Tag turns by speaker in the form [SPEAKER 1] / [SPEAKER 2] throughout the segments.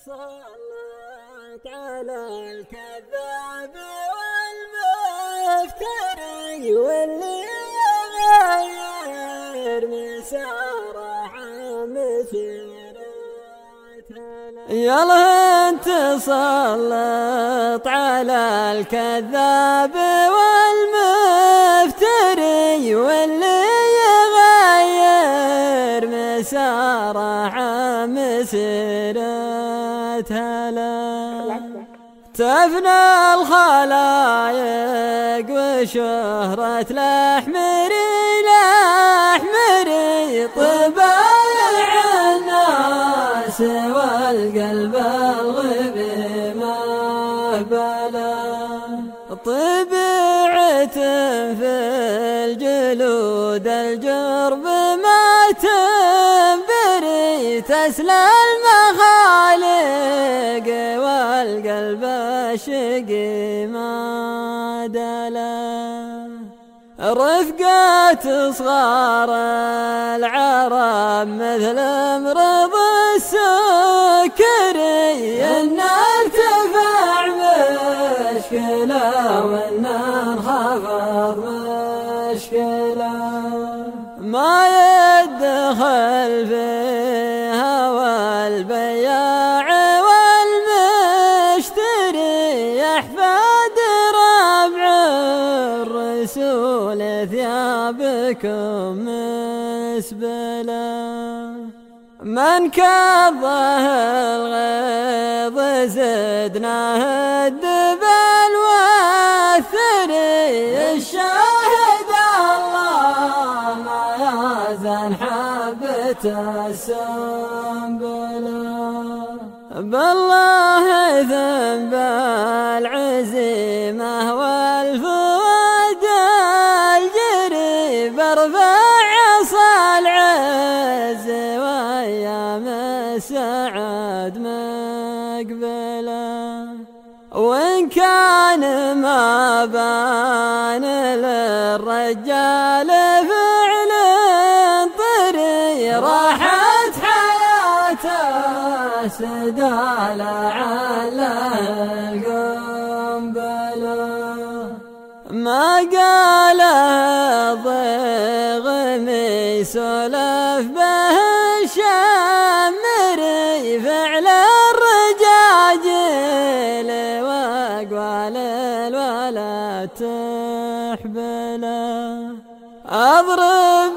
[SPEAKER 1] تسلط على الكذاب والمفتري واللي يغير مساره مسيرته. يلا تسلط على الكذاب والمفتري واللي يغير مساره مسيرته له. تفنى الخلايق وشهرة الأحمري طبايع الناس والقلب الغبي ما بلا. طبيعة في الجلود الجرب ما تنبري تسلى المخالق والقلب الشقي ما دلا. رفقة صغار العرب مثل مرض السكري إن ارتفع مشكلة وإن انخفض مشكلة ما يدخل فيها والبياع والمشتري يحفظ ربع الرسول ثيابكم مسبلة. من كظه الغيظ زدناه الدبل والثري الشاهد الله ما يزن حبة السنبلة. بالله ذنب العزيمة والفؤاد الجري برفع عصا العز وأيام السعد مقبلة. وإن كان ما بان للرجال فعل طري راحت حياته سدال على القنبلة. ما قال الضيغمي سولف به الشمري فعل الرجاجيل وأقوال الولد تحبله. أضرب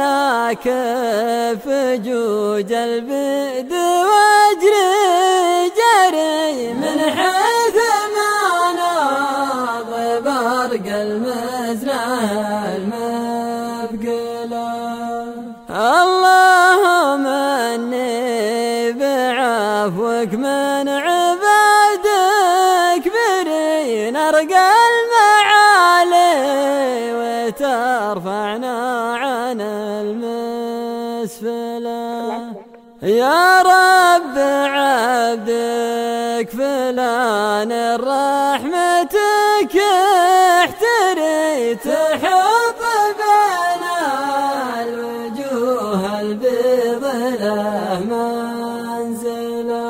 [SPEAKER 1] مناكف جوج البئد واجري جري من حيث ما ناض برق المزرعة المبقلة. اللهم إني بعفوك من عبادك بري نرقى المعالي وترفعنا عن المسفلة. يا رب عبدك فلان رحمتك احتري تحط بين الوجوه البيض له منزله.